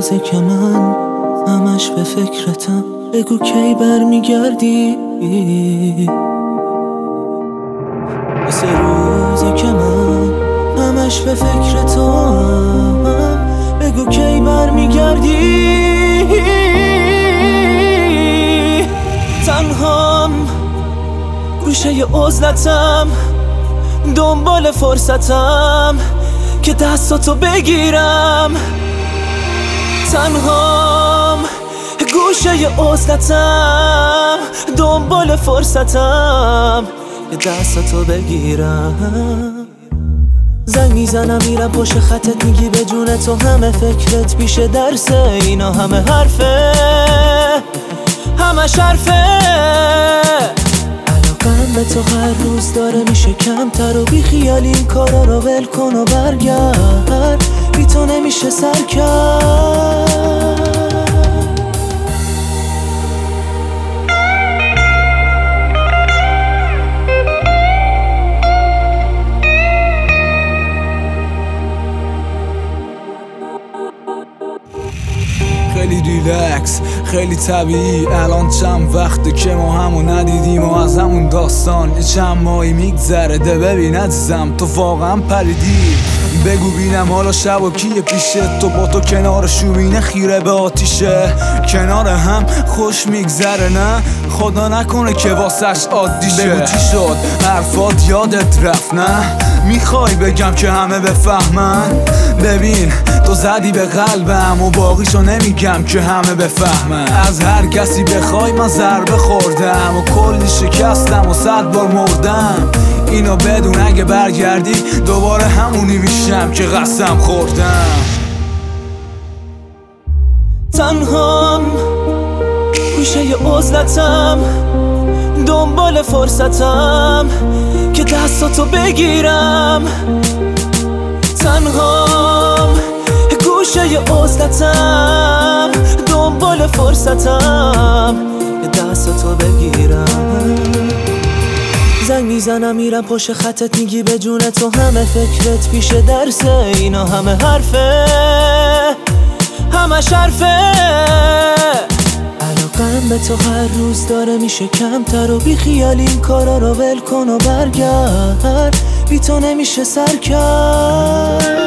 روزه که من همش به فکرتم، بگو کی برمیگردی. واسه روزه که من همش به فکرتم، بگو کی برمیگردی. تنهام گوشه عزلتم، دنبال فرصتم که دستاتو بگیرم. تنهام گوشه عزلتم، دنبال فرصتم که دستاتو بگیرم. زنگ میزنم میرم پشت خطت، میگی به جون تو همه فکرت پیش درسه. اینا همه حرفه، همش حرفه. علاقم به تو هر روز داره میشه کمتر و بی خیال این کارا رو ول کن و برگرد، بی تو نمیشه سر کرد. خیلی ریلکس، خیلی طبیعی. الان چند وقته که ما همو ندیدیم و از همون داستان یه چند ماهی میگذره. ده ببین عزیزم تو واقعا پریدی. بگو بینم حالا شب و کیه پیشه تو، با تو کنار شومینه خیره به آتیشه. کنار هم خوش میگذره نه، خدا نکنه که واسش عادیشه. بگو چی شد حرفات یادت رفت نه، میخوای بگم که همه بفهمن. ببین تو زدی به قلبم و باقیشو نمیگم که همه بفهمن. از هر کسی بخوای من ضربه خوردم و کلی شکستم و 100 بار مردم. اینو بدون اگه برگردی دوباره همونی میشم که قسم خوردم. تنهام گوشه عزلتم، دنبال فرصتم که دستاتو بگیرم. تنهام گوشه عزلتم، دنبال فرصتم که دستاتو بگیرم. زنگ میزنم میرم پشت خطت، میگی به جون تو همه فکرت پیش درسه. اینا همه حرفه، همش حرفه. علاقم به تو هر روز داره میشه کمتر و بی خیال این کارا رو ول کن و برگرد، بی تو نمیشه سر کرد.